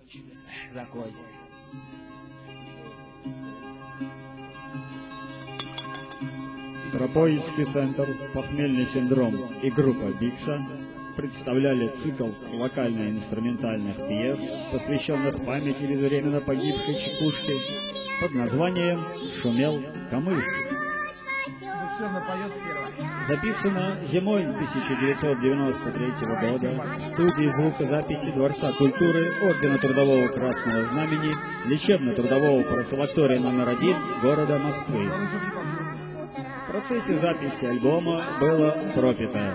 Закройте. Тропоицкий центр, похмельный синдром и группа Бикса представляли цикл вокально-инструментальных пьес, посвященных памяти безвременно погибшей чекушки, под названием «Шумел камыш». Записано зимой 1993 года в студии звукозаписи Дворца культуры Ордена Трудового Красного Знамени лечебно-трудового профилактория номер 1 города Москвы. В процессе записи альбома было пропито: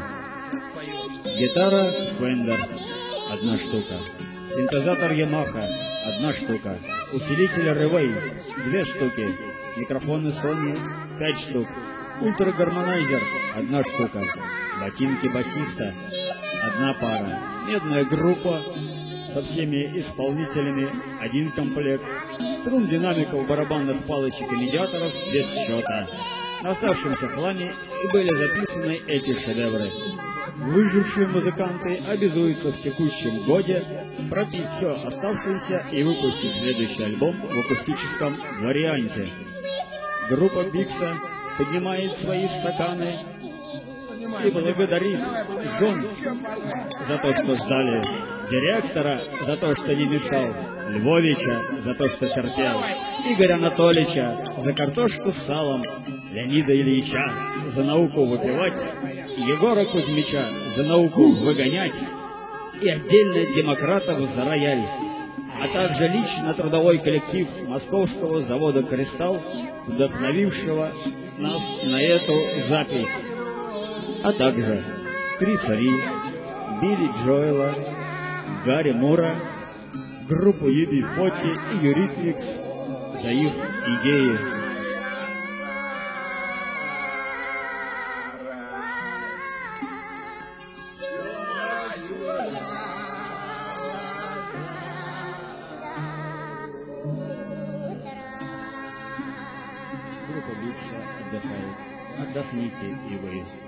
гитара Fender – 1 штука, синтезатор Yamaha – 1 штука, усилитель Revay – 2 штуки, микрофоны Sony – 5 штук, ультрагармонайзер – 1 штука, ботинки басиста – 1 пара, медная группа со всеми исполнителями – 1 комплект, струн динамиков, барабанных палочек и медиаторов без счета. На оставшемся хламе и были записаны эти шедевры. Выжившие музыканты обязуются в текущем годе пропить все оставшееся и выпустить следующий альбом в акустическом варианте. Группа Бикса поднимает свои стаканы и благодарит жен за то, что ждали, директора за то, что не мешал, Львовича за то, что терпел, Игоря Анатольевича за картошку с салом, Леонида Ильича за науку выпивать, Егора Кузьмича за науку выгонять и отдельно демократов за рояль, а также лично трудовой коллектив московского завода «Кристалл», вдохновившего нас на эту запись, а также Криса Ри, Билли Джоэла, Гарри Мура, группу UB40 и Eurythmics за их идеи. Группа Бикса отдыхает. Отдохните и вы.